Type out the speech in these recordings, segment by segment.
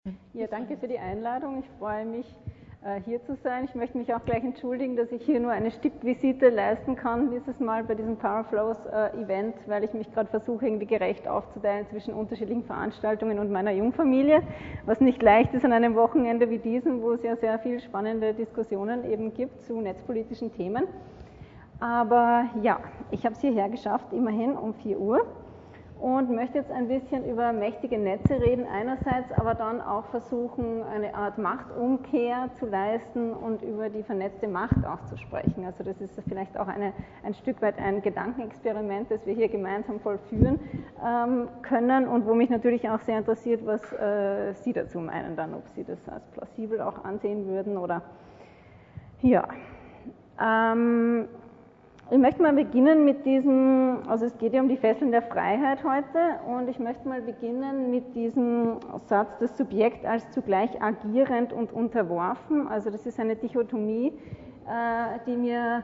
Ja, danke für die Einladung. Ich freue mich, hier zu sein. Ich möchte mich auch gleich entschuldigen, dass ich hier nur eine Stippvisite leisten kann dieses Mal bei diesem Powerflows-Event, weil ich mich gerade versuche, irgendwie gerecht aufzuteilen zwischen unterschiedlichen Veranstaltungen und meiner Jungfamilie, was nicht leicht ist an einem Wochenende wie diesem, wo es ja sehr viele spannende Diskussionen eben gibt zu netzpolitischen Themen. Aber ja, ich habe es hierher geschafft, immerhin um 4 Uhr. Und möchte jetzt ein bisschen über mächtige Netze reden einerseits, aber dann auch versuchen, eine Art Machtumkehr zu leisten und über die vernetzte Macht auch zu sprechen. Also das ist vielleicht auch ein Stück weit ein Gedankenexperiment, das wir hier gemeinsam vollführen können und wo mich natürlich auch sehr interessiert, was Sie dazu meinen dann, ob Sie das als plausibel auch ansehen würden oder ja. Ich möchte mal beginnen mit diesem, also es geht ja um die Fesseln der Freiheit heute und ich möchte mal beginnen mit diesem Satz, das Subjekt als zugleich agierend und unterworfen. Also das ist eine Dichotomie, die mir,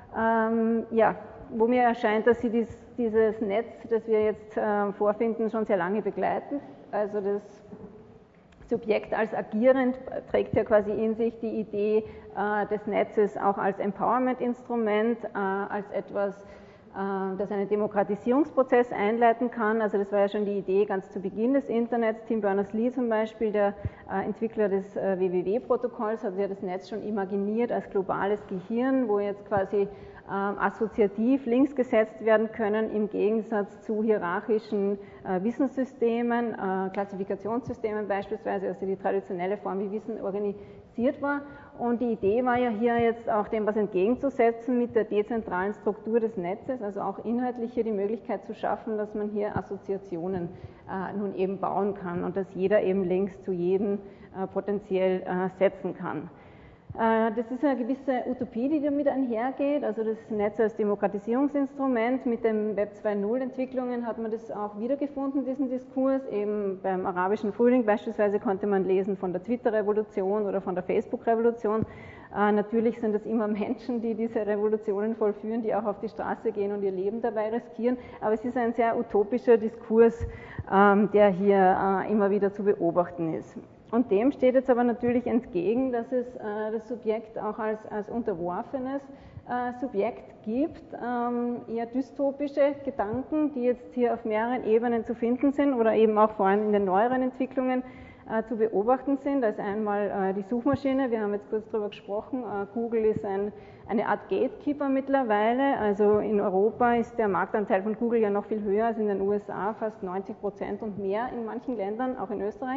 wo mir erscheint, dass sie dieses Netz, das wir jetzt vorfinden, schon sehr lange begleitet. Also das Subjekt als agierend trägt ja quasi in sich die Idee des Netzes auch als Empowerment-Instrument, als etwas, das einen Demokratisierungsprozess einleiten kann. Also das war ja schon die Idee ganz zu Beginn des Internets. Tim Berners-Lee zum Beispiel, der Entwickler des WWW-Protokolls, hat ja das Netz schon imaginiert als globales Gehirn, wo jetzt quasi assoziativ links gesetzt werden können im Gegensatz zu hierarchischen Wissenssystemen, Klassifikationssystemen beispielsweise, also die traditionelle Form, wie Wissen organisiert war. Und die Idee war ja hier jetzt auch dem was entgegenzusetzen mit der dezentralen Struktur des Netzes, also auch inhaltlich hier die Möglichkeit zu schaffen, dass man hier Assoziationen nun eben bauen kann und dass jeder eben Links zu jedem potenziell setzen kann. Das ist eine gewisse Utopie, die damit einhergeht, also das Netz als Demokratisierungsinstrument. Mit den Web 2.0 Entwicklungen hat man das auch wiedergefunden, diesen Diskurs. Eben beim arabischen Frühling beispielsweise konnte man lesen von der Twitter-Revolution oder von der Facebook-Revolution. Natürlich sind es immer Menschen, die diese Revolutionen vollführen, die auch auf die Straße gehen und ihr Leben dabei riskieren, aber es ist ein sehr utopischer Diskurs, der hier immer wieder zu beobachten ist. Und dem steht jetzt aber natürlich entgegen, dass es das Subjekt auch als unterworfenes Subjekt gibt, eher dystopische Gedanken, die jetzt hier auf mehreren Ebenen zu finden sind oder eben auch vor allem in den neueren Entwicklungen zu beobachten sind. Da ist einmal die Suchmaschine, wir haben jetzt kurz darüber gesprochen, Google ist eine Art Gatekeeper mittlerweile, also in Europa ist der Marktanteil von Google ja noch viel höher als in den USA, fast 90% und mehr in manchen Ländern, auch in Österreich.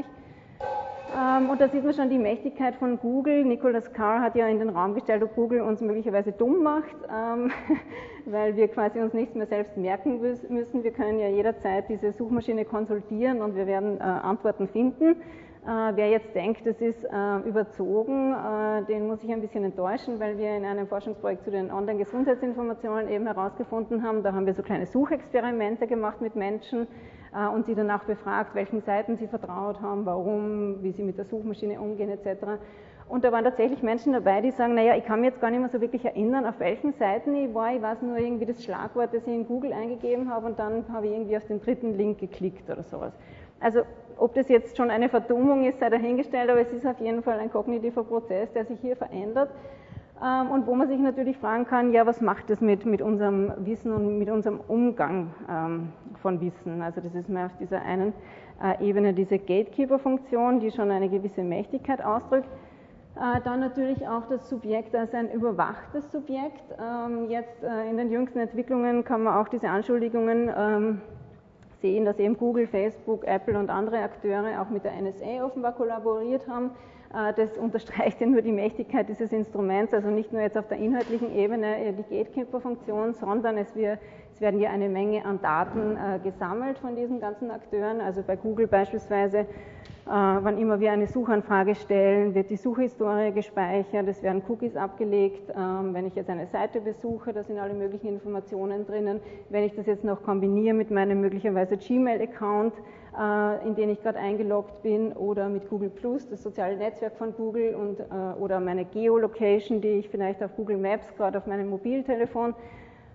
Und da sieht man schon die Mächtigkeit von Google. Nicholas Carr hat ja in den Raum gestellt, ob Google uns möglicherweise dumm macht, weil wir quasi uns nichts mehr selbst merken müssen. Wir können ja jederzeit diese Suchmaschine konsultieren und wir werden Antworten finden. Wer jetzt denkt, das ist überzogen, den muss ich ein bisschen enttäuschen, weil wir in einem Forschungsprojekt zu den Online-Gesundheitsinformationen eben herausgefunden haben, da haben wir so kleine Suchexperimente gemacht mit Menschen und sie danach befragt, welchen Seiten sie vertraut haben, warum, wie sie mit der Suchmaschine umgehen etc. Und da waren tatsächlich Menschen dabei, die sagen, naja, ich kann mich jetzt gar nicht mehr so wirklich erinnern, auf welchen Seiten ich war. Ich weiß nur irgendwie das Schlagwort, das ich in Google eingegeben habe und dann habe ich irgendwie auf den dritten Link geklickt oder sowas. Also ob das jetzt schon eine Verdummung ist, sei dahingestellt, aber es ist auf jeden Fall ein kognitiver Prozess, der sich hier verändert. Und wo man sich natürlich fragen kann, ja, was macht das mit unserem Wissen und mit unserem Umgang von Wissen? Also das ist mir auf dieser einen Ebene diese Gatekeeper-Funktion, die schon eine gewisse Mächtigkeit ausdrückt. Dann natürlich auch das Subjekt als ein überwachtes Subjekt. Jetzt in den jüngsten Entwicklungen kann man auch diese Anschuldigungen sehen, dass eben Google, Facebook, Apple und andere Akteure auch mit der NSA offenbar kollaboriert haben. Das unterstreicht ja nur die Mächtigkeit dieses Instruments, also nicht nur jetzt auf der inhaltlichen Ebene die Gatekeeper-Funktion, sondern es werden ja eine Menge an Daten gesammelt von diesen ganzen Akteuren. Also bei Google beispielsweise, wann immer wir eine Suchanfrage stellen, wird die Suchhistorie gespeichert, es werden Cookies abgelegt. Wenn ich jetzt eine Seite besuche, da sind alle möglichen Informationen drinnen. Wenn ich das jetzt noch kombiniere mit meinem möglicherweise Gmail-Account, in den ich gerade eingeloggt bin, oder mit Google Plus, das soziale Netzwerk von Google, oder meine Geolocation, die ich vielleicht auf Google Maps gerade auf meinem Mobiltelefon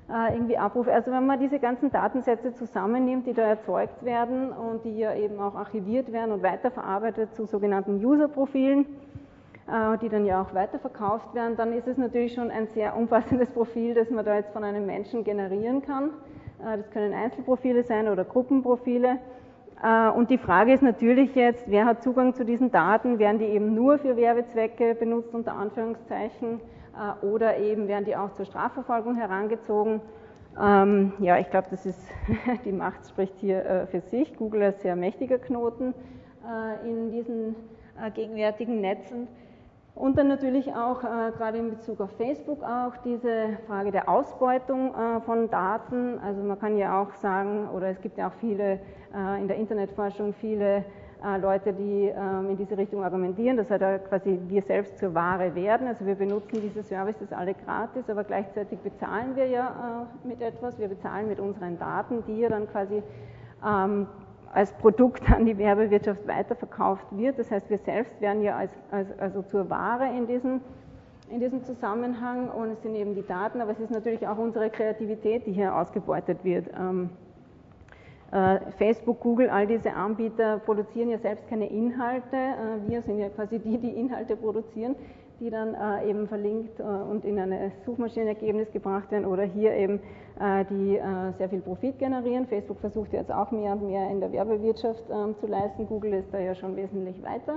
irgendwie abrufe. Also wenn man diese ganzen Datensätze zusammennimmt, die da erzeugt werden und die ja eben auch archiviert werden und weiterverarbeitet zu sogenannten User-Profilen, die dann ja auch weiterverkauft werden, dann ist es natürlich schon ein sehr umfassendes Profil, das man da jetzt von einem Menschen generieren kann. Das können Einzelprofile sein oder Gruppenprofile. Und die Frage ist natürlich jetzt, wer hat Zugang zu diesen Daten? Werden die eben nur für Werbezwecke benutzt, unter Anführungszeichen, oder eben werden die auch zur Strafverfolgung herangezogen? Ja, ich glaube, das ist, die Macht spricht hier für sich. Google ist ein sehr mächtiger Knoten in diesen gegenwärtigen Netzen. Und dann natürlich auch, gerade in Bezug auf Facebook, auch diese Frage der Ausbeutung von Daten. Also man kann ja auch sagen, oder es gibt ja auch viele in der Internetforschung, viele Leute, die in diese Richtung argumentieren, dass halt quasi wir selbst zur Ware werden. Also wir benutzen diese Services alle gratis, aber gleichzeitig bezahlen wir ja mit etwas. Wir bezahlen mit unseren Daten, die ja dann quasi als Produkt an die Werbewirtschaft weiterverkauft wird. Das heißt, wir selbst werden ja also zur Ware in diesem Zusammenhang, und es sind eben die Daten, aber es ist natürlich auch unsere Kreativität, die hier ausgebeutet wird. Facebook, Google, all diese Anbieter produzieren ja selbst keine Inhalte. Wir sind ja quasi die, die Inhalte produzieren, die dann eben verlinkt und in ein Suchmaschinenergebnis gebracht werden, oder hier eben die sehr viel Profit generieren. Facebook versucht jetzt auch mehr und mehr in der Werbewirtschaft zu leisten. Google ist da ja schon wesentlich weiter.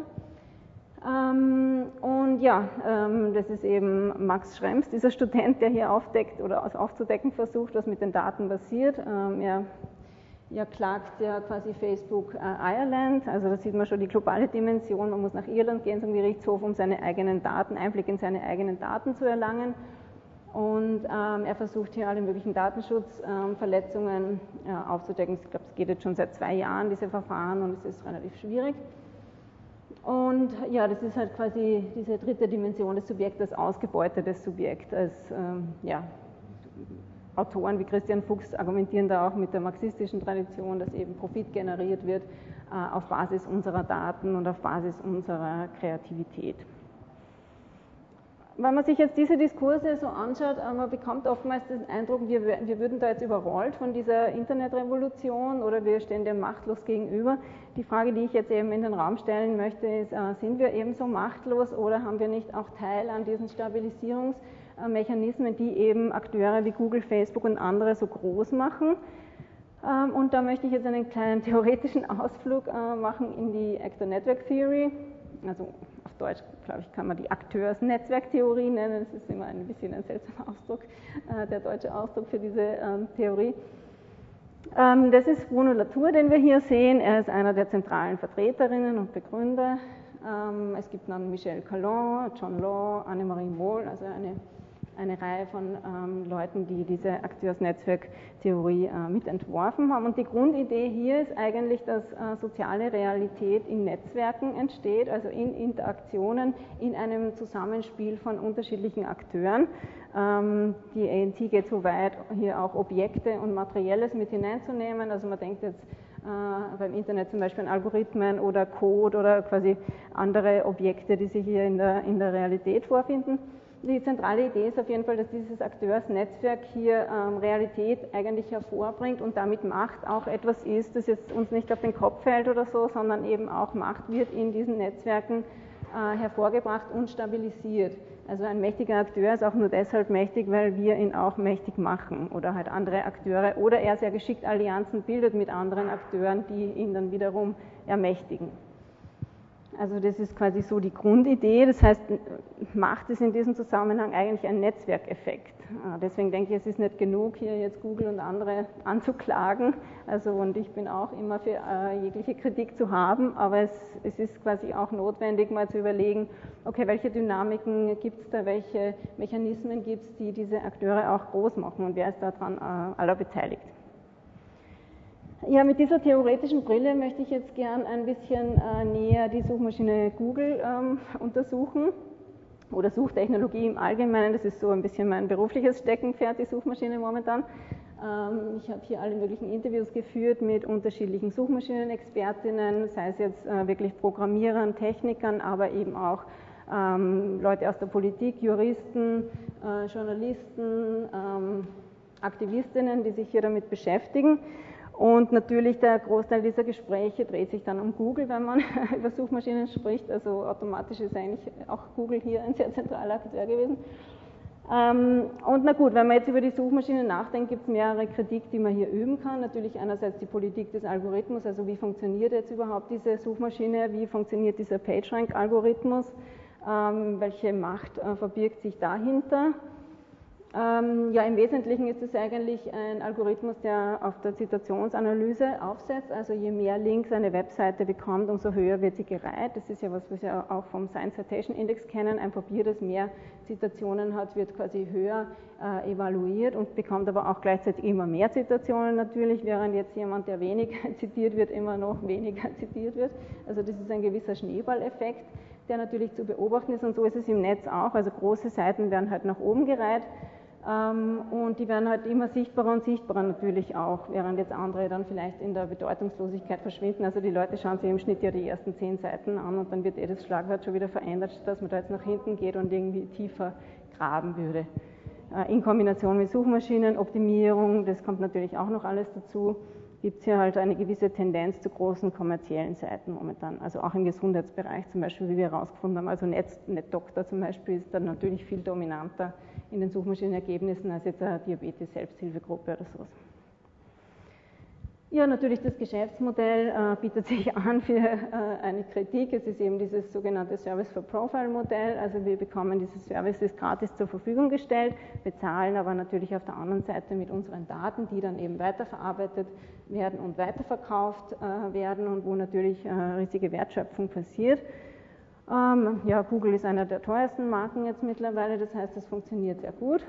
Und ja, das ist eben Max Schrems, dieser Student, der hier aufdeckt oder aufzudecken versucht, was mit den Daten passiert. Er klagt ja quasi Facebook Ireland, also da sieht man schon die globale Dimension. Man muss nach Irland gehen zum Gerichtshof, um seine eigenen Daten, Einblick in seine eigenen Daten zu erlangen. Und er versucht hier alle möglichen Datenschutzverletzungen aufzudecken. Ich glaube, es geht jetzt schon seit 2 Jahren, diese Verfahren, und es ist relativ schwierig. Und ja, das ist halt quasi diese dritte Dimension des Subjekts, das ausgebeutete Subjekt. Als ja, Autoren wie Christian Fuchs argumentieren da auch mit der marxistischen Tradition, dass eben Profit generiert wird auf Basis unserer Daten und auf Basis unserer Kreativität. Wenn man sich jetzt diese Diskurse so anschaut, man bekommt oftmals den Eindruck, wir würden da jetzt überrollt von dieser Internetrevolution oder wir stehen dem machtlos gegenüber. Die Frage, die ich jetzt eben in den Raum stellen möchte, ist, sind wir ebenso machtlos oder haben wir nicht auch Teil an diesen Stabilisierungsmechanismen, die eben Akteure wie Google, Facebook und andere so groß machen? Und da möchte ich jetzt einen kleinen theoretischen Ausflug machen in die Actor Network Theory, also auf Deutsch, glaube ich, kann man die Akteursnetzwerktheorie nennen. Das ist immer ein bisschen ein seltsamer Ausdruck, der deutsche Ausdruck für diese Theorie. Das ist Bruno Latour, den wir hier sehen. Er ist einer der zentralen Vertreterinnen und Begründer. Es gibt dann Michel Calon, John Law, Annemarie Mohl, also eine Reihe von Leuten, die diese Akteursnetzwerktheorie mitentworfen haben. Und die Grundidee hier ist eigentlich, dass soziale Realität in Netzwerken entsteht, also in Interaktionen, in einem Zusammenspiel von unterschiedlichen Akteuren. Die ANT geht so weit, hier auch Objekte und Materielles mit hineinzunehmen. Also man denkt jetzt beim Internet zum Beispiel an Algorithmen oder Code oder quasi andere Objekte, die sich hier in der Realität vorfinden. Die zentrale Idee ist auf jeden Fall, dass dieses Akteursnetzwerk hier Realität eigentlich hervorbringt und damit Macht auch etwas ist, das jetzt uns nicht auf den Kopf fällt oder so, sondern eben auch Macht wird in diesen Netzwerken hervorgebracht und stabilisiert. Also ein mächtiger Akteur ist auch nur deshalb mächtig, weil wir ihn auch mächtig machen oder halt andere Akteure oder er sehr geschickt Allianzen bildet mit anderen Akteuren, die ihn dann wiederum ermächtigen. Also das ist quasi so die Grundidee, das heißt, Macht ist in diesem Zusammenhang eigentlich ein Netzwerkeffekt. Deswegen denke ich, es ist nicht genug, hier jetzt Google und andere anzuklagen, also und ich bin auch immer für jegliche Kritik zu haben, aber es ist quasi auch notwendig, mal zu überlegen, okay, welche Dynamiken gibt es da, welche Mechanismen gibt es, die diese Akteure auch groß machen und wer ist daran aller beteiligt. Ja, mit dieser theoretischen Brille möchte ich jetzt gern ein bisschen näher die Suchmaschine Google untersuchen oder Suchtechnologie im Allgemeinen. Das ist so ein bisschen mein berufliches Steckenpferd, die Suchmaschine momentan. Ich habe hier alle möglichen Interviews geführt mit unterschiedlichen Suchmaschinenexpertinnen, sei es jetzt wirklich Programmierern, Technikern, aber eben auch Leute aus der Politik, Juristen, Journalisten, Aktivistinnen, die sich hier damit beschäftigen. Und natürlich der Großteil dieser Gespräche dreht sich dann um Google, wenn man über Suchmaschinen spricht. Also automatisch ist eigentlich auch Google hier ein sehr zentraler Akteur gewesen. Und na gut, wenn man jetzt über die Suchmaschine nachdenkt, gibt es mehrere Kritik, die man hier üben kann. Natürlich einerseits die Politik des Algorithmus, also wie funktioniert jetzt überhaupt diese Suchmaschine, wie funktioniert dieser PageRank-Algorithmus, welche Macht verbirgt sich dahinter. Ja, im Wesentlichen ist es eigentlich ein Algorithmus, der auf der Zitationsanalyse aufsetzt. Also je mehr Links eine Webseite bekommt, umso höher wird sie gereiht. Das ist ja was, was wir auch vom Science Citation Index kennen. Ein Papier, das mehr Zitationen hat, wird quasi höher evaluiert und bekommt aber auch gleichzeitig immer mehr Zitationen natürlich, während jetzt jemand, der wenig zitiert wird, immer noch weniger zitiert wird. Also das ist ein gewisser Schneeballeffekt, der natürlich zu beobachten ist, und so ist es im Netz auch. Also große Seiten werden halt nach oben gereiht. Und die werden halt immer sichtbarer und sichtbarer natürlich auch, während jetzt andere dann vielleicht in der Bedeutungslosigkeit verschwinden. Also die Leute schauen sich im Schnitt ja die ersten 10 Seiten an und dann wird das Schlagwort schon wieder verändert, dass man da jetzt nach hinten geht und irgendwie tiefer graben würde. In Kombination mit Suchmaschinenoptimierung, das kommt natürlich auch noch alles dazu, gibt es hier halt eine gewisse Tendenz zu großen kommerziellen Seiten momentan, also auch im Gesundheitsbereich zum Beispiel, wie wir herausgefunden haben. Also NetDoctor zum Beispiel ist dann natürlich viel dominanter in den Suchmaschinenergebnissen als jetzt eine Diabetes-Selbsthilfegruppe oder sowas. Ja, natürlich das Geschäftsmodell bietet sich an für eine Kritik. Es ist eben dieses sogenannte Service-for-Profile-Modell. Also wir bekommen diese Services gratis zur Verfügung gestellt, bezahlen aber natürlich auf der anderen Seite mit unseren Daten, die dann eben weiterverarbeitet werden und weiterverkauft werden und wo natürlich riesige Wertschöpfung passiert. Ja, Google ist einer der teuersten Marken jetzt mittlerweile, das heißt, es funktioniert sehr gut.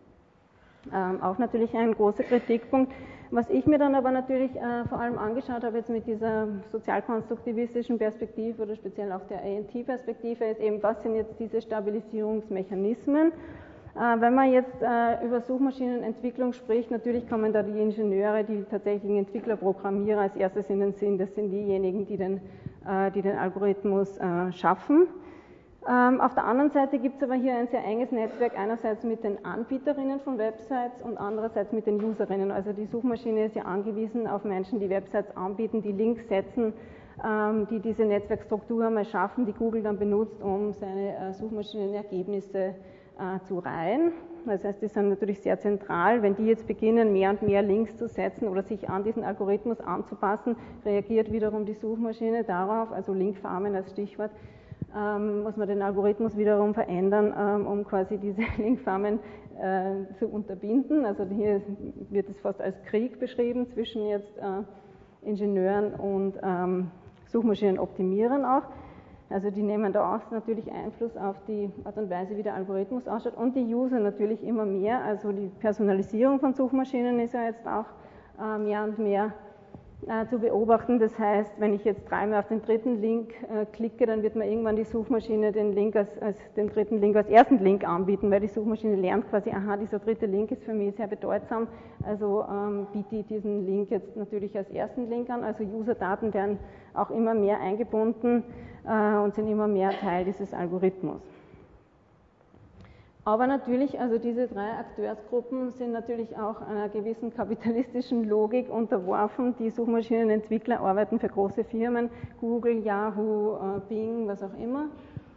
Auch natürlich ein großer Kritikpunkt. Was ich mir dann aber natürlich vor allem angeschaut habe jetzt mit dieser sozialkonstruktivistischen Perspektive oder speziell auch der ANT-Perspektive ist eben, was sind jetzt diese Stabilisierungsmechanismen? Wenn man jetzt über Suchmaschinenentwicklung spricht, natürlich kommen da die Ingenieure, die tatsächlichen Entwickler, Programmierer als erstes in den Sinn. Das sind diejenigen, die den Algorithmus schaffen. Auf der anderen Seite gibt es aber hier ein sehr enges Netzwerk, einerseits mit den Anbieterinnen von Websites und andererseits mit den Userinnen. Also die Suchmaschine ist ja angewiesen auf Menschen, die Websites anbieten, die Links setzen, die diese Netzwerkstruktur mal schaffen, die Google dann benutzt, um seine Suchmaschinenergebnisse zu reihen. Das heißt, die sind natürlich sehr zentral. Wenn die jetzt beginnen, mehr und mehr Links zu setzen oder sich an diesen Algorithmus anzupassen, reagiert wiederum die Suchmaschine darauf, also Linkfarmen als Stichwort, muss man den Algorithmus wiederum verändern, um quasi diese Linkfarmen zu unterbinden. Also hier wird es fast als Krieg beschrieben zwischen jetzt Ingenieuren und Suchmaschinenoptimierern auch. Also die nehmen da auch natürlich Einfluss auf die Art und Weise, wie der Algorithmus ausschaut, und die User natürlich immer mehr. Also die Personalisierung von Suchmaschinen ist ja jetzt auch mehr und mehr zu beobachten. Das heißt, wenn ich jetzt dreimal auf den dritten Link klicke, dann wird mir irgendwann die Suchmaschine den dritten Link als ersten Link anbieten, weil die Suchmaschine lernt quasi, aha, dieser dritte Link ist für mich sehr bedeutsam, also biete ich diesen Link jetzt natürlich als ersten Link an. Also Userdaten werden auch immer mehr eingebunden und sind immer mehr Teil dieses Algorithmus. Aber natürlich, also diese 3 Akteursgruppen sind natürlich auch einer gewissen kapitalistischen Logik unterworfen. Die Suchmaschinenentwickler arbeiten für große Firmen, Google, Yahoo, Bing, was auch immer.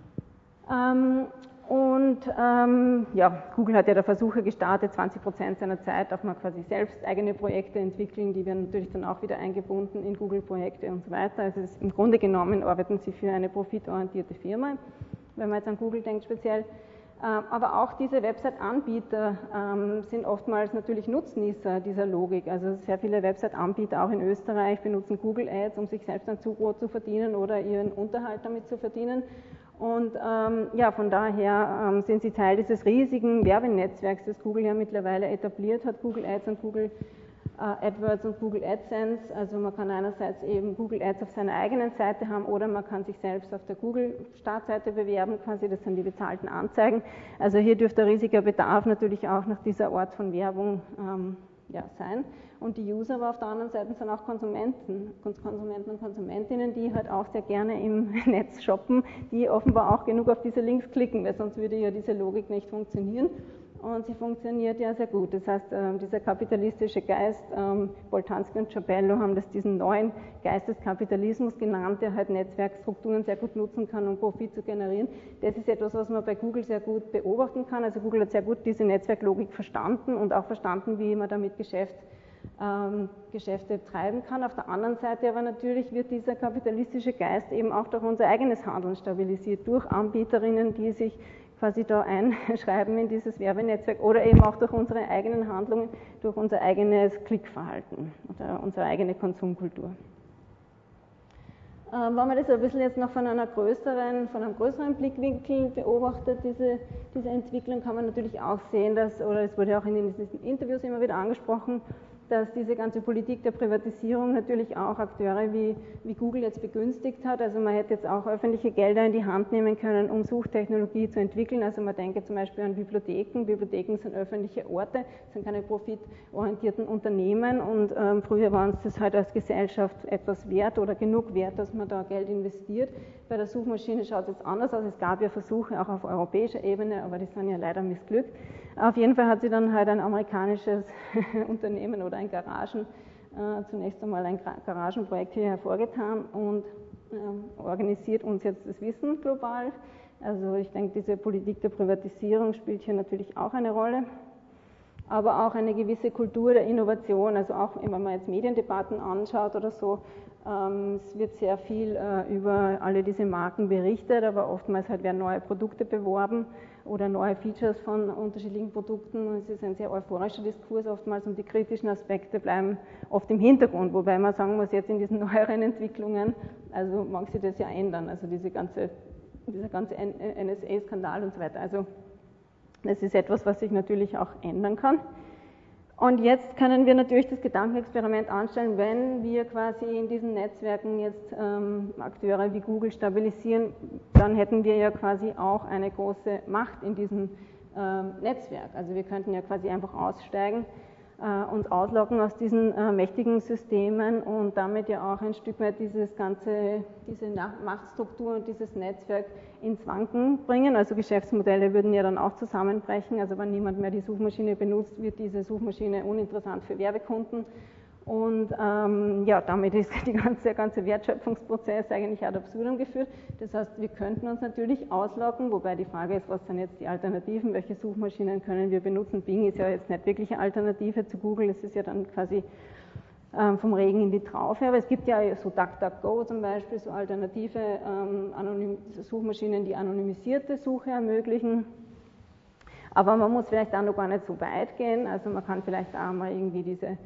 Ja, Google hat ja da Versuche gestartet, 20% seiner Zeit darf man quasi selbst eigene Projekte entwickeln, die werden natürlich dann auch wieder eingebunden in Google-Projekte und so weiter. Also im Grunde genommen arbeiten sie für eine profitorientierte Firma, wenn man jetzt an Google denkt speziell. Aber auch diese Website-Anbieter sind oftmals natürlich Nutznießer dieser Logik. Also sehr viele Website-Anbieter, auch in Österreich, benutzen Google Ads, um sich selbst ein Zubrot zu verdienen oder ihren Unterhalt damit zu verdienen. Und ja, von daher sind sie Teil dieses riesigen Werbenetzwerks, das Google ja mittlerweile etabliert hat, Google Ads und Google AdWords und Google AdSense. Also man kann einerseits eben Google Ads auf seiner eigenen Seite haben oder man kann sich selbst auf der Google-Startseite bewerben, quasi, das sind die bezahlten Anzeigen. Also hier dürfte ein riesiger Bedarf natürlich auch nach dieser Art von Werbung ja, sein. Und die User aber auf der anderen Seite sind auch Konsumenten und Konsumentinnen, die halt auch sehr gerne im Netz shoppen, die offenbar auch genug auf diese Links klicken, weil sonst würde ja diese Logik nicht funktionieren. und sie funktioniert ja sehr gut. Das heißt, dieser kapitalistische Geist, Boltanski und Ciabello haben das diesen neuen Geist des Kapitalismus genannt, der halt Netzwerkstrukturen sehr gut nutzen kann, um Profit zu generieren. Das ist etwas, was man bei Google sehr gut beobachten kann. Also Google hat sehr gut diese Netzwerklogik verstanden und auch verstanden, wie man damit Geschäfte treiben kann. Auf der anderen Seite aber natürlich wird dieser kapitalistische Geist eben auch durch unser eigenes Handeln stabilisiert, durch Anbieterinnen, die sich quasi da einschreiben in dieses Werbenetzwerk oder eben auch durch unsere eigenen Handlungen, durch unser eigenes Klickverhalten oder unsere eigene Konsumkultur. Wenn man das ein bisschen jetzt noch von einem größeren Blickwinkel beobachtet, diese Entwicklung, kann man natürlich auch sehen, dass, oder es wurde auch in diesen Interviews immer wieder angesprochen, dass diese ganze Politik der Privatisierung natürlich auch Akteure wie Google jetzt begünstigt hat. Also man hätte jetzt auch öffentliche Gelder in die Hand nehmen können, um Suchtechnologie zu entwickeln. Also man denke zum Beispiel an Bibliotheken. Bibliotheken sind öffentliche Orte, sind keine profitorientierten Unternehmen und früher waren es das halt als Gesellschaft etwas wert oder genug wert, dass man da Geld investiert. Bei der Suchmaschine schaut es jetzt anders aus. Es gab ja Versuche auch auf europäischer Ebene, aber die sind ja leider missglückt. Auf jeden Fall hat sie dann halt ein amerikanisches Unternehmen oder zunächst einmal ein Garagenprojekt hier hervorgetan und organisiert uns jetzt das Wissen global. Also ich denke, diese Politik der Privatisierung spielt hier natürlich auch eine Rolle, aber auch eine gewisse Kultur der Innovation, also auch wenn man jetzt Mediendebatten anschaut oder so, es wird sehr viel über alle diese Marken berichtet, aber oftmals halt werden neue Produkte beworben oder neue Features von unterschiedlichen Produkten. Es ist ein sehr euphorischer Diskurs oftmals und die kritischen Aspekte bleiben oft im Hintergrund, wobei man sagen muss, jetzt in diesen neueren Entwicklungen, also mag sich das ja ändern, also dieser ganze NSA-Skandal und so weiter. Also das ist etwas, was sich natürlich auch ändern kann. Und jetzt können wir natürlich das Gedankenexperiment anstellen, wenn wir quasi in diesen Netzwerken jetzt Akteure wie Google stabilisieren, dann hätten wir ja quasi auch eine große Macht in diesem Netzwerk. Also wir könnten ja quasi einfach aussteigen, uns ausloggen aus diesen mächtigen Systemen und damit ja auch ein Stück weit diese Machtstruktur und dieses Netzwerk ins Wanken bringen. Also Geschäftsmodelle würden ja dann auch zusammenbrechen. Also wenn niemand mehr die Suchmaschine benutzt, wird diese Suchmaschine uninteressant für Werbekunden. Und ja, damit ist der ganze Wertschöpfungsprozess eigentlich ad absurdum geführt. Das heißt, wir könnten uns natürlich ausloggen, wobei die Frage ist, was sind jetzt die Alternativen, welche Suchmaschinen können wir benutzen. Bing ist ja jetzt nicht wirklich eine Alternative zu Google, das ist ja dann quasi vom Regen in die Traufe. Aber es gibt ja so DuckDuckGo zum Beispiel, so alternative Suchmaschinen, die anonymisierte Suche ermöglichen. Aber man muss vielleicht auch noch gar nicht so weit gehen, also man kann vielleicht auch mal irgendwie diese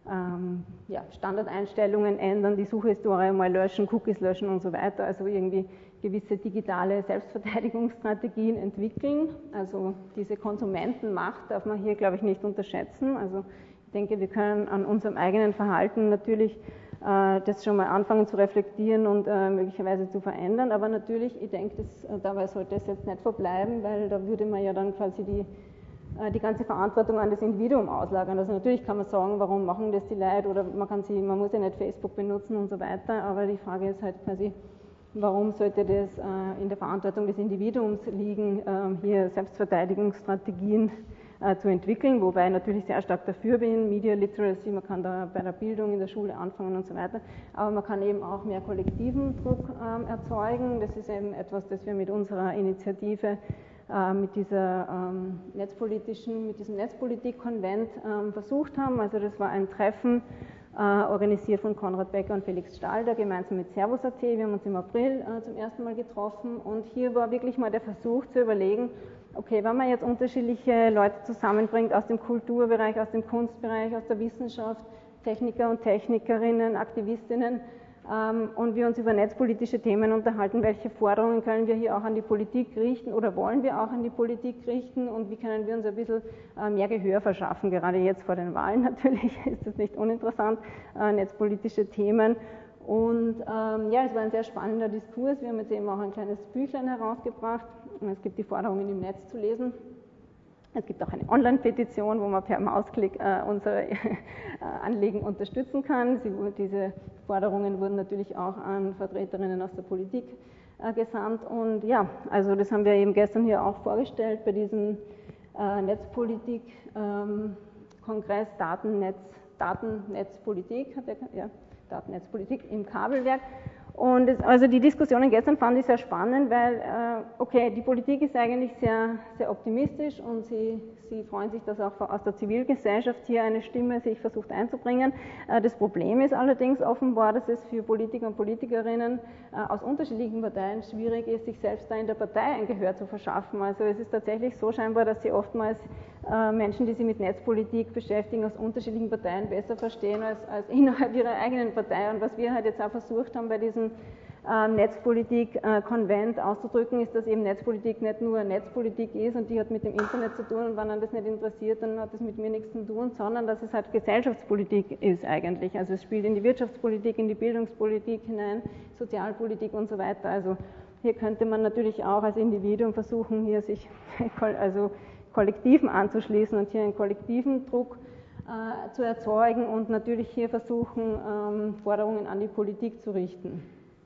Standardeinstellungen ändern, die Suchhistorie mal löschen, Cookies löschen und so weiter, also irgendwie gewisse digitale Selbstverteidigungsstrategien entwickeln. Also diese Konsumentenmacht darf man hier, glaube ich, nicht unterschätzen. Also ich denke, wir können an unserem eigenen Verhalten natürlich das schon mal anfangen zu reflektieren und möglicherweise zu verändern, aber natürlich, ich denke, dabei sollte es jetzt nicht verbleiben, weil da würde man ja dann quasi die ganze Verantwortung an das Individuum auslagern. Also natürlich kann man sagen, warum machen das die Leute oder man muss ja nicht Facebook benutzen und so weiter, aber die Frage ist halt quasi, warum sollte das in der Verantwortung des Individuums liegen, hier Selbstverteidigungsstrategien zu entwickeln, wobei ich natürlich sehr stark dafür bin, Media Literacy, man kann da bei der Bildung in der Schule anfangen und so weiter, aber man kann eben auch mehr kollektiven Druck erzeugen. Das ist eben etwas, das wir mit unserer Initiative mit diesem Netzpolitik-Konvent versucht haben. Also das war ein Treffen, organisiert von Konrad Becker und Felix Stalder, gemeinsam mit Servus.at. Wir haben uns im April zum ersten Mal getroffen und hier war wirklich mal der Versuch zu überlegen, okay, wenn man jetzt unterschiedliche Leute zusammenbringt aus dem Kulturbereich, aus dem Kunstbereich, aus der Wissenschaft, Techniker und Technikerinnen, Aktivistinnen, und wir uns über netzpolitische Themen unterhalten, welche Forderungen können wir hier auch an die Politik richten oder wollen wir auch an die Politik richten und wie können wir uns ein bisschen mehr Gehör verschaffen, gerade jetzt vor den Wahlen natürlich ist das nicht uninteressant, netzpolitische Themen. Und ja, es war ein sehr spannender Diskurs, wir haben jetzt eben auch ein kleines Büchlein herausgebracht, es gibt die Forderungen im Netz zu lesen. Es gibt auch eine Online-Petition, wo man per Mausklick unsere Anliegen unterstützen kann. Diese Forderungen wurden natürlich auch an Vertreterinnen aus der Politik gesandt. Und ja, also das haben wir eben gestern hier auch vorgestellt bei diesem Netzpolitik, Kongress Datennetzpolitik, Datennetzpolitik im Kabelwerk. Und also die Diskussionen gestern fand ich sehr spannend, weil, okay, die Politik ist eigentlich sehr, sehr optimistisch und sie freuen sich, dass auch aus der Zivilgesellschaft hier eine Stimme sich versucht einzubringen. Das Problem ist allerdings offenbar, dass es für Politiker und Politikerinnen aus unterschiedlichen Parteien schwierig ist, sich selbst da in der Partei ein Gehör zu verschaffen. Also es ist tatsächlich so scheinbar, dass sie oftmals Menschen, die sich mit Netzpolitik beschäftigen, aus unterschiedlichen Parteien besser verstehen als innerhalb ihrer eigenen Partei. Und was wir halt jetzt auch versucht haben bei diesem Netzpolitik-Konvent auszudrücken, ist, dass eben Netzpolitik nicht nur Netzpolitik ist und die hat mit dem Internet zu tun und wenn einen das nicht interessiert, dann hat das mit mir nichts zu tun, sondern dass es halt Gesellschaftspolitik ist eigentlich. Also es spielt in die Wirtschaftspolitik, in die Bildungspolitik hinein, Sozialpolitik und so weiter. Also hier könnte man natürlich auch als Individuum versuchen, hier sich also Kollektiven anzuschließen und hier einen kollektiven Druck zu erzeugen und natürlich hier versuchen, Forderungen an die Politik zu richten.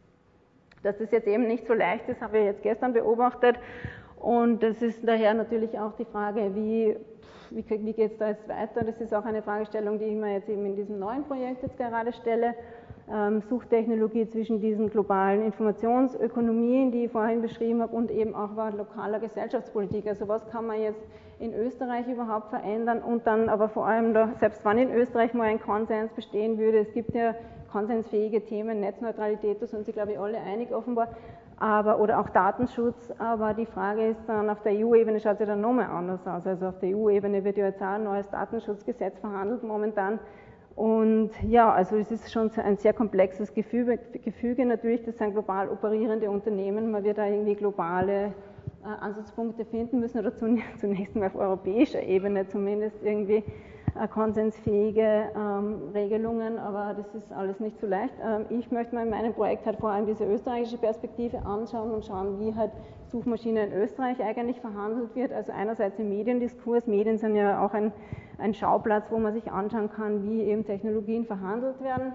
Dass das jetzt eben nicht so leicht ist, haben wir jetzt gestern beobachtet und das ist daher natürlich auch die Frage, wie geht es da jetzt weiter? Das ist auch eine Fragestellung, die ich mir jetzt eben in diesem neuen Projekt jetzt gerade stelle. Suchtechnologie zwischen diesen globalen Informationsökonomien, die ich vorhin beschrieben habe, und eben auch lokaler Gesellschaftspolitik. Also was kann man jetzt in Österreich überhaupt verändern und dann aber vor allem, selbst wenn in Österreich mal ein Konsens bestehen würde, es gibt ja konsensfähige Themen, Netzneutralität, da sind sich glaube ich alle einig offenbar, oder auch Datenschutz, aber die Frage ist dann, auf der EU-Ebene schaut es ja dann nochmal anders aus. Also auf der EU-Ebene wird ja jetzt auch ein neues Datenschutzgesetz verhandelt momentan. Und ja, also es ist schon ein sehr komplexes Gefüge natürlich, das sind global operierende Unternehmen, man wird da irgendwie globale Ansatzpunkte finden müssen oder zunächst mal auf europäischer Ebene zumindest irgendwie konsensfähige Regelungen, aber das ist alles nicht so leicht. Ich möchte mir in meinem Projekt halt vor allem diese österreichische Perspektive anschauen und schauen, wie halt Suchmaschine in Österreich eigentlich verhandelt wird. Also einerseits im Mediendiskurs, Medien sind ja auch ein Schauplatz, wo man sich anschauen kann, wie eben Technologien verhandelt werden.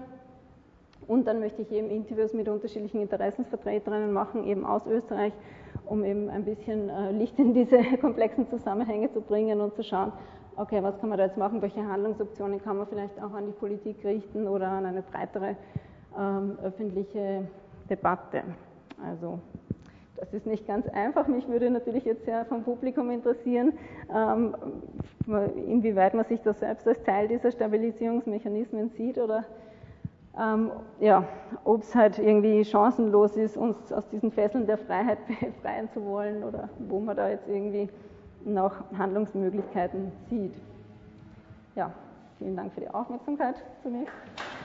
Und dann möchte ich eben Interviews mit unterschiedlichen Interessensvertreterinnen machen, eben aus Österreich, um eben ein bisschen Licht in diese komplexen Zusammenhänge zu bringen und zu schauen, okay, was kann man da jetzt machen, welche Handlungsoptionen kann man vielleicht auch an die Politik richten oder an eine breitere öffentliche Debatte. Also das ist nicht ganz einfach. Mich würde natürlich jetzt sehr vom Publikum interessieren, inwieweit man sich das selbst als Teil dieser Stabilisierungsmechanismen sieht oder ja, ob es halt irgendwie chancenlos ist, uns aus diesen Fesseln der Freiheit befreien zu wollen oder wo man da jetzt irgendwie noch Handlungsmöglichkeiten sieht. Ja, vielen Dank für die Aufmerksamkeit zunächst.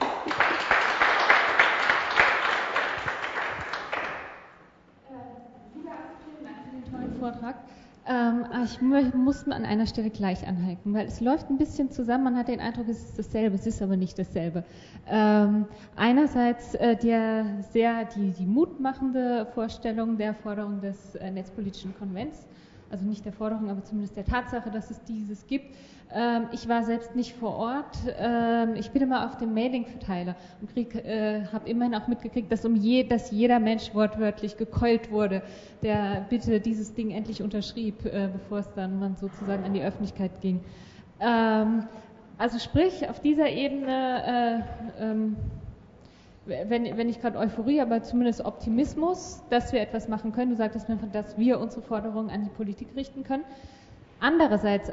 Vielen Dank für den tollen Vortrag. Ich muss an einer Stelle gleich anhalten, weil es läuft ein bisschen zusammen, man hat den Eindruck, es ist dasselbe, es ist aber nicht dasselbe. Einerseits die mutmachende Vorstellung der Forderung des Netzpolitischen Konvents, also nicht der Forderung, aber zumindest der Tatsache, dass es dieses gibt. Ich war selbst nicht vor Ort, ich bin immer auf dem Mailing-Verteiler und habe immerhin auch mitgekriegt, dass jeder Mensch wortwörtlich gekeult wurde, der bitte dieses Ding endlich unterschrieb, bevor es dann sozusagen an die Öffentlichkeit ging. Also sprich, auf dieser Ebene, wenn nicht gerade Euphorie, aber zumindest Optimismus, dass wir etwas machen können. Du sagtest mir, dass wir unsere Forderungen an die Politik richten können. Andererseits,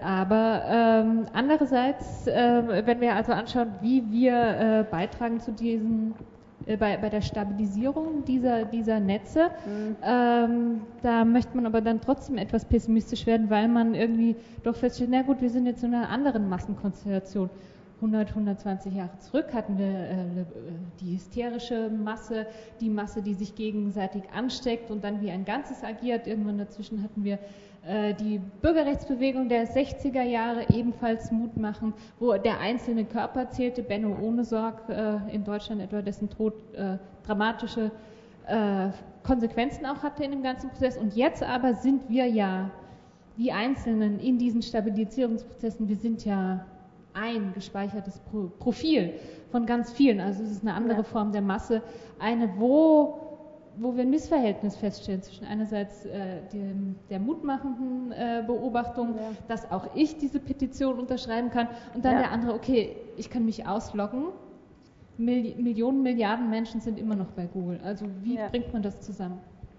wenn wir also anschauen, wie wir beitragen zu bei der Stabilisierung dieser Netze, da möchte man aber dann trotzdem etwas pessimistisch werden, weil man irgendwie doch feststellt, na gut, wir sind jetzt in einer anderen Massenkonstellation. 120 Jahre zurück hatten wir die hysterische Masse, die Masse, die sich gegenseitig ansteckt und dann wie ein Ganzes agiert. Irgendwann dazwischen hatten wir die Bürgerrechtsbewegung der 60er Jahre, ebenfalls mutmachend, wo der einzelne Körper zählte, Benno Ohnesorg in Deutschland etwa, dessen Tod dramatische Konsequenzen auch hatte in dem ganzen Prozess. Und jetzt aber sind wir ja die Einzelnen in diesen Stabilisierungsprozessen, wir sind ja ein gespeichertes Profil von ganz vielen, also es ist eine andere Form der Masse, wo wo wir ein Missverhältnis feststellen zwischen einerseits der mutmachenden Beobachtung, dass auch ich diese Petition unterschreiben kann und dann der andere, okay, ich kann mich ausloggen. Millionen, Milliarden Menschen sind immer noch bei Google. Also wie bringt man das zusammen?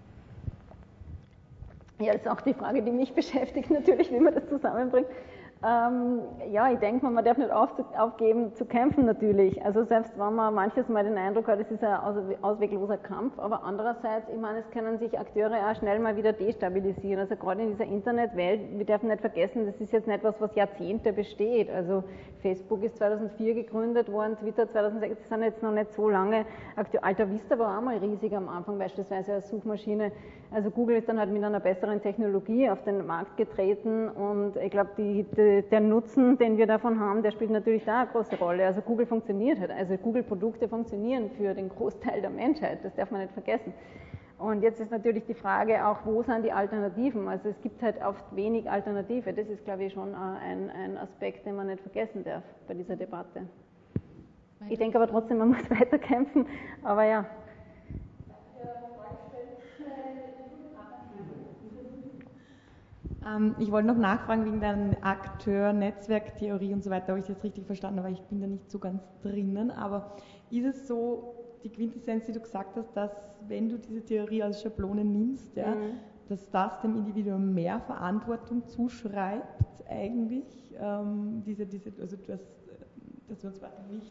Ja, das ist auch die Frage, die mich beschäftigt natürlich, wie man das zusammenbringt. Ja, ich denke mal, man darf nicht aufgeben zu kämpfen natürlich. Also selbst wenn man manches Mal den Eindruck hat, es ist ein auswegloser Kampf, aber andererseits, ich meine, es können sich Akteure auch schnell mal wieder destabilisieren. Also gerade in dieser Internetwelt, wir dürfen nicht vergessen, das ist jetzt nicht etwas, was Jahrzehnte besteht. Also Facebook ist 2004 gegründet worden, Twitter 2006, das sind jetzt noch nicht so lange aktuell. Alta Vista war auch mal riesig am Anfang, beispielsweise als Suchmaschine. Also Google ist dann halt mit einer besseren Technologie auf den Markt getreten und ich glaube, der Nutzen, den wir davon haben, der spielt natürlich da eine große Rolle. Also Google funktioniert halt, also Google-Produkte funktionieren für den Großteil der Menschheit, das darf man nicht vergessen. Und jetzt ist natürlich die Frage auch, wo sind die Alternativen? Also es gibt halt oft wenig Alternative, das ist glaube ich schon ein Aspekt, den man nicht vergessen darf bei dieser Debatte. Ich denke aber trotzdem, man muss weiterkämpfen, aber ja. Ich wollte noch nachfragen wegen deinem Akteur, Netzwerktheorie und so weiter, habe ich das jetzt richtig verstanden, aber ich bin da nicht so ganz drinnen. Aber ist es so, die Quintessenz, die du gesagt hast, dass wenn du diese Theorie als Schablone nimmst, ja, dass das dem Individuum mehr Verantwortung zuschreibt eigentlich, also dass wir uns nicht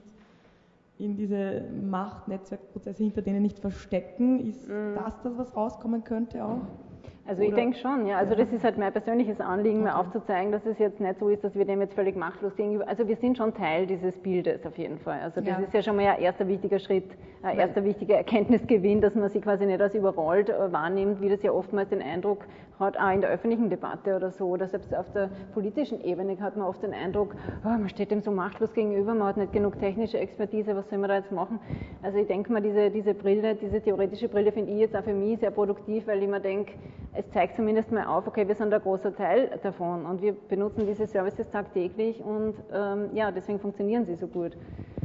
in diese Macht-Netzwerkprozesse hinter denen nicht verstecken, ist das, was rauskommen könnte auch? Also ich denke schon, ja. Also das ist halt mein persönliches Anliegen, mir aufzuzeigen, dass es jetzt nicht so ist, dass wir dem jetzt völlig machtlos gegenüber. Also wir sind schon Teil dieses Bildes auf jeden Fall. Also das ist ja schon mal ein erster wichtiger Schritt, ein erster wichtiger Erkenntnisgewinn, dass man sich quasi nicht als überrollt wahrnimmt, wie das ja oftmals den Eindruck hat, auch in der öffentlichen Debatte oder so, oder selbst auf der politischen Ebene hat man oft den Eindruck, man steht dem so machtlos gegenüber, man hat nicht genug technische Expertise, was soll man da jetzt machen? Also ich denke mal, diese Brille, diese theoretische Brille finde ich jetzt auch für mich sehr produktiv, weil ich mir denke, es zeigt zumindest mal auf, okay, wir sind ein großer Teil davon und wir benutzen diese Services tagtäglich und deswegen funktionieren sie so gut.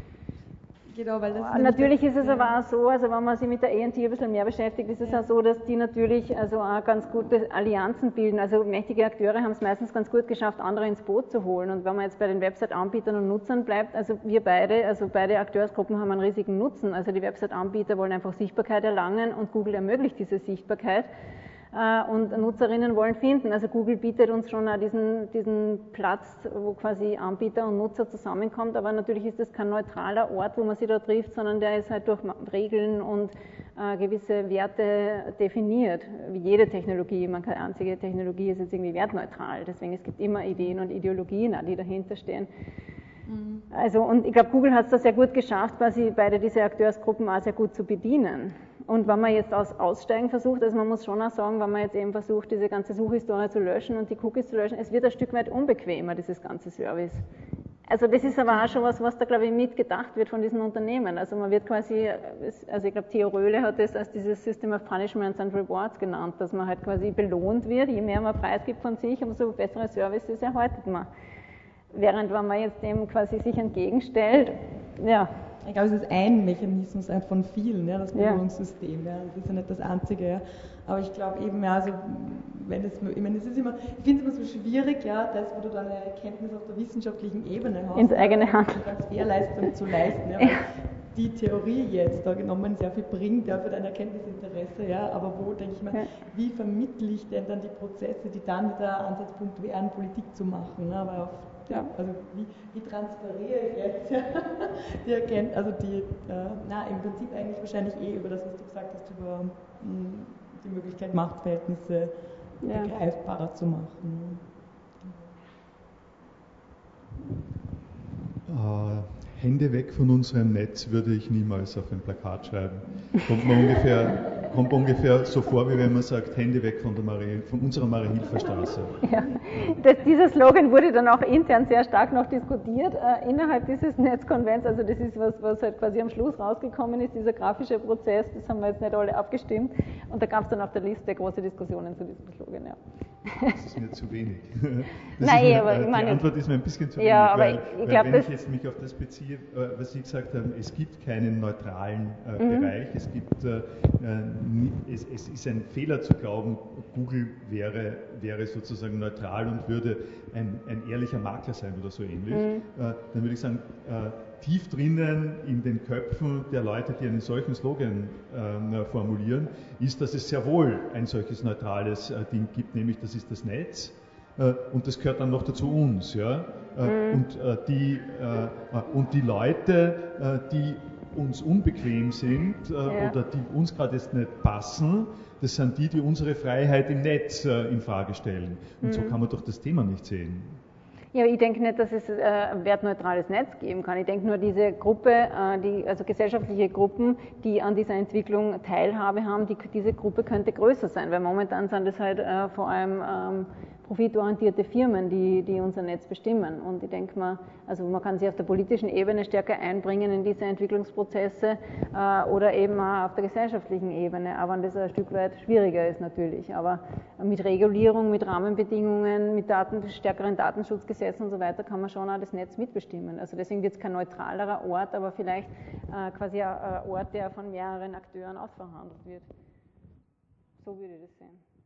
Genau, weil das natürlich ist es aber auch so, also wenn man sich mit der AT ein bisschen mehr beschäftigt, ist es auch so, dass die natürlich also auch ganz gute Allianzen bilden. Also mächtige Akteure haben es meistens ganz gut geschafft, andere ins Boot zu holen. Und wenn man jetzt bei den Website-Anbietern und Nutzern bleibt, also wir beide, also beide Akteursgruppen haben einen riesigen Nutzen. Also die Website-Anbieter wollen einfach Sichtbarkeit erlangen und Google ermöglicht diese Sichtbarkeit. Und Nutzerinnen wollen finden. Also Google bietet uns schon auch diesen Platz, wo quasi Anbieter und Nutzer zusammenkommt, aber natürlich ist das kein neutraler Ort, wo man sich da trifft, sondern der ist halt durch Regeln und gewisse Werte definiert, wie jede Technologie. Keine einzige Technologie ist jetzt irgendwie wertneutral, deswegen es gibt immer Ideen und Ideologien, die dahinter stehen. Also, und ich glaube, Google hat es da sehr gut geschafft, quasi beide diese Akteursgruppen auch sehr gut zu bedienen. Und wenn man jetzt aussteigen versucht, also man muss schon auch sagen, wenn man jetzt eben versucht, diese ganze Suchhistorie zu löschen und die Cookies zu löschen, es wird ein Stück weit unbequemer, dieses ganze Service. Also das ist aber auch schon was da, glaube ich, mitgedacht wird von diesen Unternehmen. Also man wird quasi, also ich glaube, Theo Röhle hat das als dieses System of Punishments and Rewards genannt, dass man halt quasi belohnt wird, je mehr man preisgibt von sich, umso bessere Services erhaltet man. Während wenn man jetzt dem quasi sich entgegenstellt, ja. Ich glaube, es ist ein Mechanismus von vielen, ja, das Belohnungssystem. Ja. Das ist ja nicht das einzige. Ja. Aber ich glaube eben, ja, also, ich finde es immer so schwierig, ja, das, wo du deine Erkenntnis auf der wissenschaftlichen Ebene hast, ins eigene Hand Transferleistung zu leisten. Ja, weil die Theorie jetzt da genommen sehr viel bringt, ja, für dein Erkenntnisinteresse, ja, aber wo, denke ich mal, wie vermittle ich denn dann die Prozesse, die dann der Ansatzpunkt wären, Politik zu machen, ne, aber also wie transferiere ich jetzt die Erkenntnis, also im Prinzip eigentlich wahrscheinlich über das, was du gesagt hast, über die Möglichkeit, Machtverhältnisse begreifbarer zu machen. Hände weg von unserem Netz würde ich niemals auf ein Plakat schreiben. Kommt ungefähr so vor, wie wenn man sagt, Hände weg von unserer Marie-Hilfer-Straße. Ja, dieser Slogan wurde dann auch intern sehr stark noch diskutiert innerhalb dieses Netzkonvents. Also das ist was halt quasi am Schluss rausgekommen ist, dieser grafische Prozess, das haben wir jetzt nicht alle abgestimmt. Und da gab es dann auf der Liste große Diskussionen zu diesem Slogan, ja. Das ist mir zu wenig. Nein, aber ich meine, die Antwort ist mir ein bisschen zu wenig, ja, aber weil, ich glaube, wenn ich jetzt mich auf das beziehe, was Sie gesagt haben, es gibt keinen neutralen Bereich, es ist ein Fehler zu glauben, Google wäre sozusagen neutral und würde ein ehrlicher Makler sein oder so ähnlich. Dann würde ich sagen, tief drinnen in den Köpfen der Leute, die einen solchen Slogan formulieren, ist, dass es sehr wohl ein solches neutrales Ding gibt, nämlich das ist das Netz und das gehört dann noch dazu uns. Ja? Und die Leute, die uns unbequem sind oder die uns gerade jetzt nicht passen, das sind die unsere Freiheit im Netz in Frage stellen. Und so kann man doch das Thema nicht sehen. Ja, ich denke nicht, dass es ein wertneutrales Netz geben kann. Ich denke nur, diese Gruppe, also gesellschaftliche Gruppen, die an dieser Entwicklung Teilhabe haben, diese Gruppe könnte größer sein, weil momentan sind es halt vor allem profitorientierte Firmen, die unser Netz bestimmen. Und ich denke mal, also man kann sich auf der politischen Ebene stärker einbringen in diese Entwicklungsprozesse oder eben auch auf der gesellschaftlichen Ebene, auch wenn das ein Stück weit schwieriger ist natürlich. Aber mit Regulierung, mit Rahmenbedingungen, mit stärkeren Datenschutzgesetzen und so weiter kann man schon auch das Netz mitbestimmen. Also deswegen wird es kein neutralerer Ort, aber vielleicht quasi ein Ort, der von mehreren Akteuren ausverhandelt wird. So würde ich das sehen.